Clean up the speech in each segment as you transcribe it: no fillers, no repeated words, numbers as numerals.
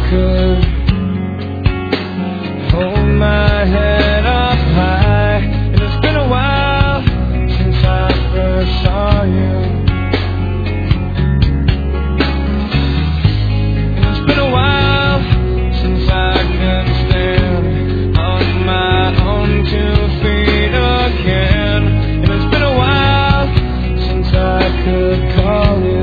could hold my head up high. And it's been a while since I first saw you. And it's been a while since I could stand on my own 2 feet again. And it's been a while since I could call you.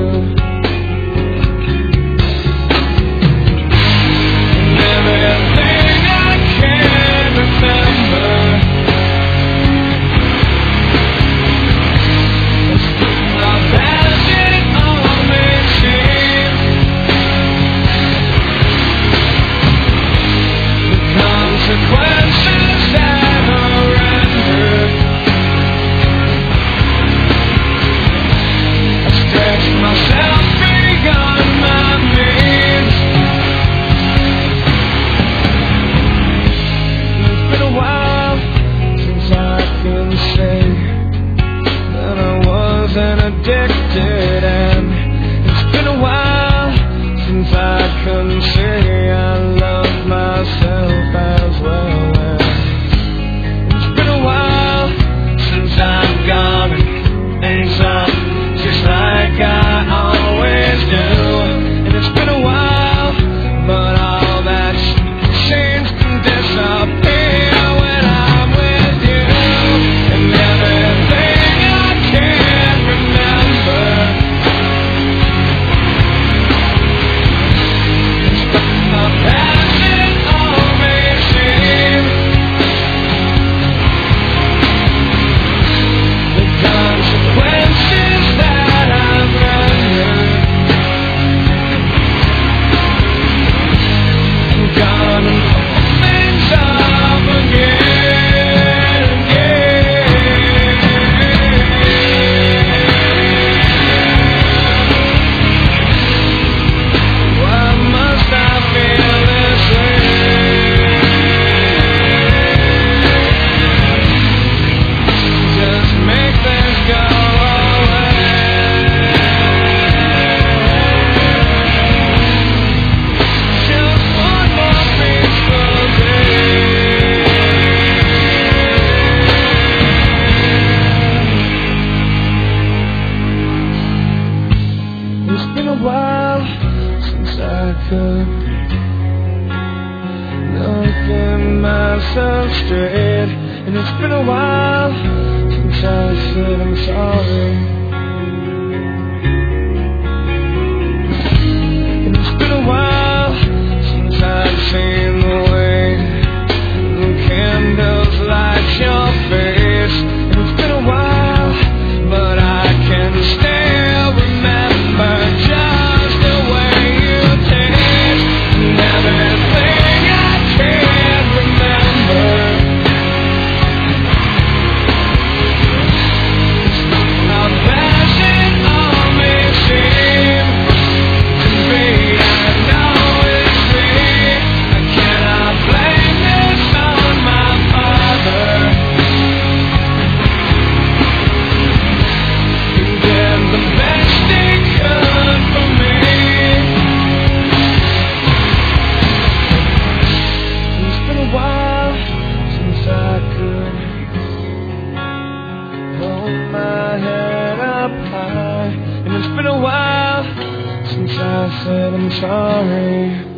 Addicted, and it's been a while since I can say I love myself as well. And it's been a while since I've gone and made some just like I always do. And it's been a while, but all that seems to disappear when I'm with you. And everything I can't remember, it's been a while since I could look at myself straight. And it's been a while since I said I'm sorry. And it's been a while since I've seen the way the candles light your face. And it's been a while, but I can still remember just the way you taste. And everything I can't remember, how bad it all may seem to be. I know it's me. I cannot blame this on my father. He did the best he could for me. It's been a while since I could hold my head up high. And it's been a while since I said I'm sorry.